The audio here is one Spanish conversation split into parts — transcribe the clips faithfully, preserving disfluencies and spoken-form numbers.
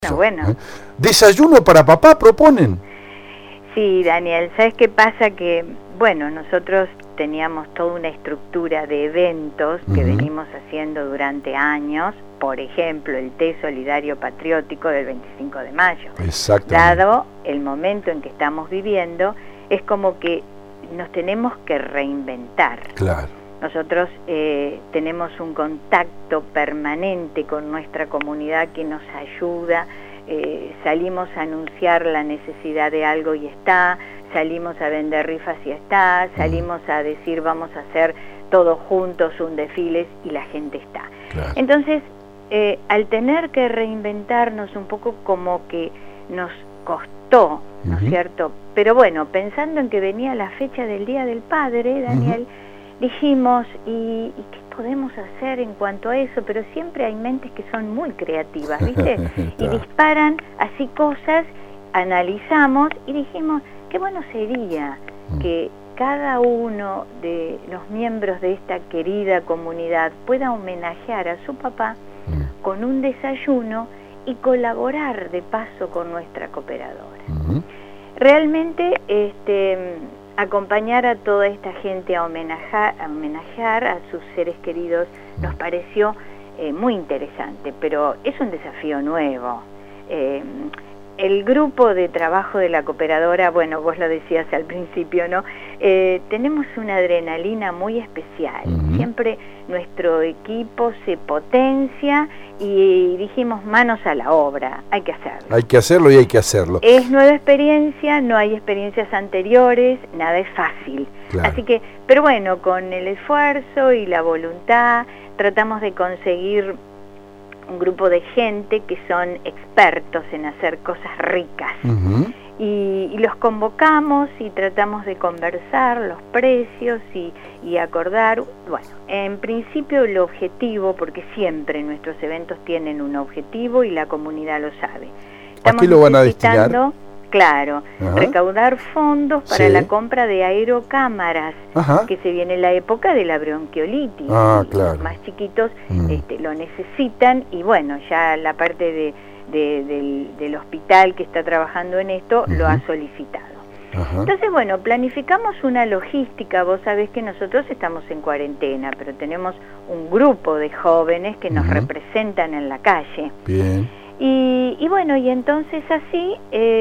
No, bueno. ¿Eh? ¿Desayuno para papá proponen? Sí, Daniel, ¿sabes qué pasa? Que, bueno, nosotros teníamos toda una estructura de eventos que uh-huh. venimos haciendo durante años, por ejemplo, el té solidario patriótico del veinticinco de mayo. Exactamente. Dado el momento en que estamos viviendo, es como que nos tenemos que reinventar. Claro. Nosotros eh, tenemos un contacto permanente con nuestra comunidad que nos ayuda, eh, salimos a anunciar la necesidad de algo y está, salimos a vender rifas y está, salimos a decir vamos a hacer todos juntos un desfile y la gente está. Claro. Entonces, eh, al tener que reinventarnos un poco como que nos costó, ¿no es uh-huh. cierto? Pero bueno, pensando en que venía la fecha del Día del Padre, Daniel, uh-huh. dijimos, ¿y, ¿y qué podemos hacer en cuanto a eso? Pero siempre hay mentes que son muy creativas, ¿viste? Y disparan así cosas, analizamos y dijimos, qué bueno sería que cada uno de los miembros de esta querida comunidad pueda homenajear a su papá con un desayuno y colaborar de paso con nuestra cooperadora. Uh-huh. Realmente, este... acompañar a toda esta gente a homenajear, a homenajear a sus seres queridos nos pareció eh, muy interesante, pero es un desafío nuevo. Eh, el grupo de trabajo de la cooperadora, bueno, vos lo decías al principio, ¿no? Eh, tenemos una adrenalina muy especial. Uh-huh. Siempre nuestro equipo se potencia y dijimos manos a la obra, hay que hacerlo. Hay que hacerlo y hay que hacerlo. Es nueva experiencia, no hay experiencias anteriores, nada es fácil. Claro. Así que, pero bueno, con el esfuerzo y la voluntad tratamos de conseguir un grupo de gente que son expertos en hacer cosas ricas. Uh-huh. Y, y los convocamos y tratamos de conversar los precios y, y acordar, bueno, en principio el objetivo, porque siempre nuestros eventos tienen un objetivo y la comunidad lo sabe. ¿A qué lo van a destinar? Claro, Ajá. recaudar fondos para sí. la compra de aerocámaras, Ajá. que se viene la época de la bronquiolitis. Ah, y claro. Los más chiquitos mm. este, lo necesitan y bueno, ya la parte de, de, del, del hospital que está trabajando en esto uh-huh. lo ha solicitado. Ajá. Entonces, bueno, planificamos una logística. Vos sabés que nosotros estamos en cuarentena, pero tenemos un grupo de jóvenes que nos uh-huh. representan en la calle. Bien. Y, y bueno, y entonces así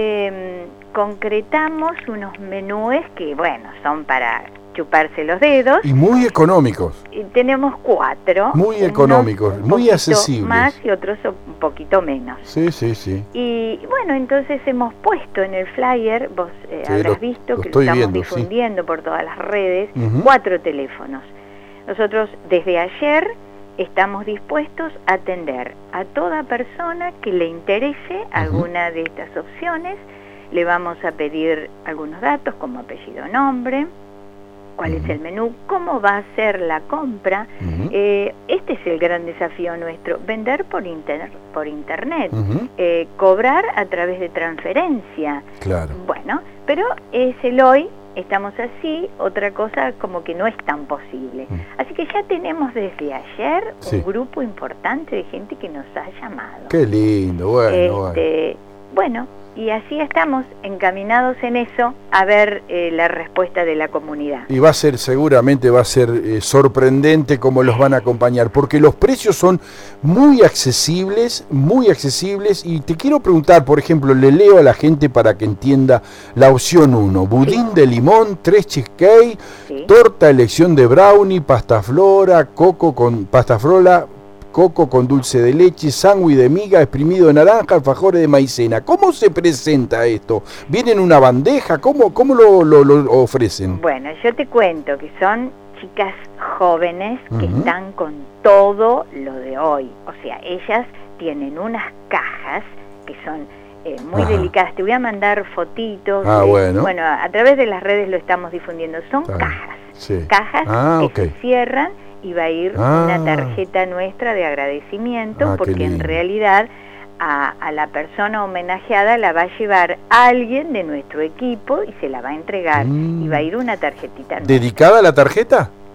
eh, concretamos unos menúes que, bueno, son para chuparse los dedos. Y muy económicos. Y tenemos cuatro. Muy económicos, unos muy accesibles. Más y otros un poquito menos. Sí, sí, sí. Y bueno, entonces hemos puesto en el flyer, vos eh, sí, habrás lo, visto lo que lo estamos viendo, difundiendo sí. por todas las redes, uh-huh. cuatro teléfonos. Nosotros desde ayer estamos dispuestos a atender a toda persona que le interese uh-huh. alguna de estas opciones. Le vamos a pedir algunos datos como apellido, nombre, cuál uh-huh. es el menú, cómo va a ser la compra. Uh-huh. Eh, este es el gran desafío nuestro, vender por, inter por internet, uh-huh. eh, cobrar a través de transferencia. Claro. Bueno, pero es el hoy. Estamos así, otra cosa como que no es tan posible. Mm. Así que ya tenemos desde ayer sí. un grupo importante de gente que nos ha llamado. Qué lindo, bueno, este, bueno. bueno, y así estamos encaminados en eso a ver eh, la respuesta de la comunidad. Y va a ser, seguramente va a ser eh, sorprendente cómo los van a acompañar, porque los precios son muy accesibles, muy accesibles, y te quiero preguntar, por ejemplo, le leo a la gente para que entienda la opción uno, budín sí. de limón, tres cheesecake, sí. torta elección de brownie, pasta flora, coco con pasta flora, coco con dulce de leche, sándwich de miga, exprimido de naranja, alfajores de maicena. ¿Cómo se presenta esto? ¿Viene en una bandeja? ¿Cómo, cómo lo, lo, lo ofrecen? Bueno, yo te cuento que son chicas jóvenes que uh-huh. están con todo lo de hoy. O sea, ellas tienen unas cajas que son eh, muy Ajá. delicadas. Te voy a mandar fotitos. Ah, eh, bueno. Bueno, a través de las redes lo estamos difundiendo. Son Está cajas. Sí. Cajas ah, que okay. se cierran y va a ir ah. una tarjeta nuestra de agradecimiento ah, porque en realidad a, a la persona homenajeada la va a llevar alguien de nuestro equipo y se la va a entregar mm. y va a ir una tarjetita nuestra. ¿Dedicada a la tarjeta?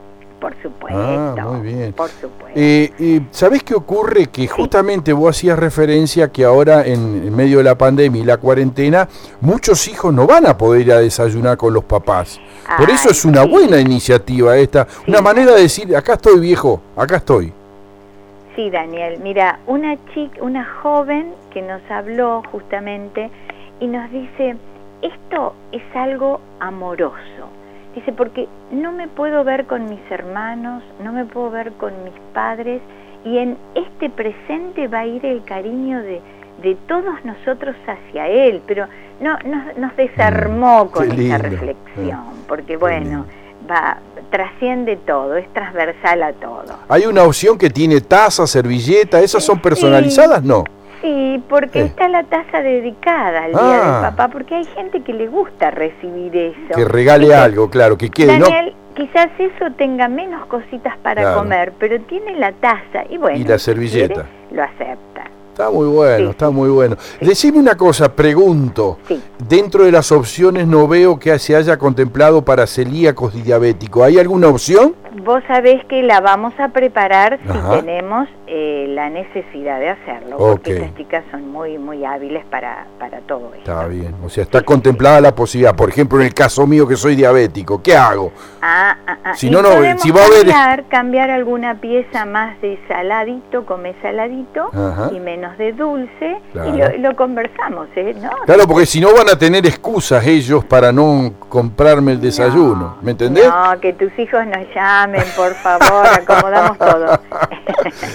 por supuesto. Ah, muy bien. Por supuesto. Eh, eh, ¿Sabés qué ocurre? Que justamente sí. Vos hacías referencia que ahora en, en medio de la pandemia y la cuarentena, muchos hijos no van a poder ir a desayunar con los papás. Por Ay, eso es una sí. buena iniciativa esta, Sí. una manera de decir, acá estoy viejo, acá estoy. Sí, Daniel, mira, una chica, una joven que nos habló justamente y nos dice, esto es algo amoroso. Dice, porque no me puedo ver con mis hermanos, no me puedo ver con mis padres, y en este presente va a ir el cariño de, de todos nosotros hacia él, pero no nos, nos desarmó con Qué esa lindo. reflexión, porque Qué bueno, lindo. va, trasciende todo, es transversal a todo. Hay una opción que tiene taza, servilleta, ¿esas son personalizadas? Sí. No. Sí, porque Sí. está la taza dedicada al Día Ah. del Papá, porque hay gente que le gusta recibir eso. Que regale ¿Viste? algo, claro, que quede, ¿no? Daniel, quizás eso tenga menos cositas para Claro. comer, pero tiene la taza y bueno, Y la si servilleta. quiere, lo acepta. Está muy bueno, Sí, está sí. muy bueno. Decime una cosa, pregunto. Sí. Dentro de las opciones no veo que se haya contemplado para celíacos y diabéticos. ¿Hay alguna opción? Vos sabés que la vamos a preparar si Ajá. tenemos eh, la necesidad de hacerlo, porque Ok. esas chicas son muy muy hábiles para, para todo esto. Está bien, o sea, está contemplada la posibilidad. Por ejemplo, en el caso mío que soy diabético, ¿qué hago? Ah, ah, ah. Si Y no, no, podemos si va a haber- cambiar, cambiar alguna pieza más de saladito, come saladito, Ajá. y menos de dulce, Claro. y lo, lo conversamos, ¿eh? ¿No? Claro, porque si no van a tener excusas ellos para no comprarme el desayuno, No, ¿me entendés? No, que tus hijos nos llamen, por favor, acomodamos todo.